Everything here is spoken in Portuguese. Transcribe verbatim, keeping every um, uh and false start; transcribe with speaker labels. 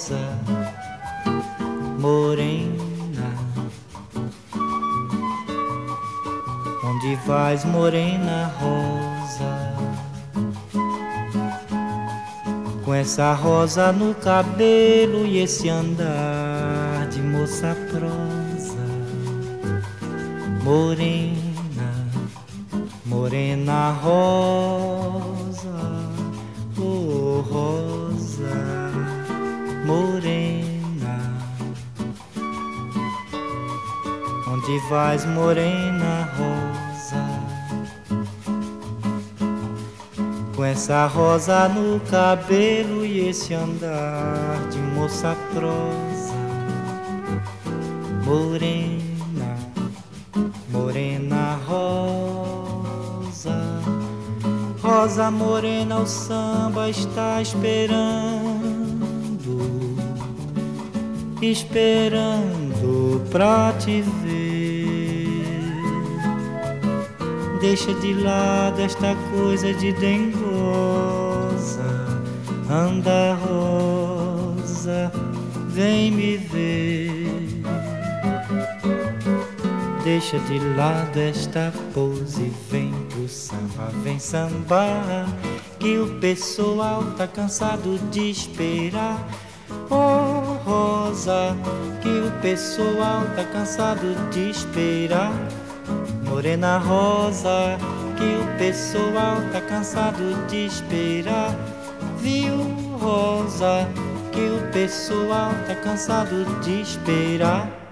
Speaker 1: rosa morena, onde vais, morena rosa? Com essa rosa no cabelo e esse andar de moça prosa, morena, morena rosa, oh rosa morena, onde vais, morena rosa? Com essa rosa no cabelo e esse andar de moça prosa, morena, morena rosa, rosa morena, o samba está esperando, esperando pra te ver. Deixa de lado esta coisa de dengosa, anda rosa, vem me ver. Deixa de lado esta pose, vem pro samba, vem sambar, que o pessoal tá cansado de esperar. Oh rosa, que o pessoal tá cansado de esperar. Morena rosa, que o pessoal tá cansado de esperar. Viu, rosa, que o pessoal tá cansado de esperar.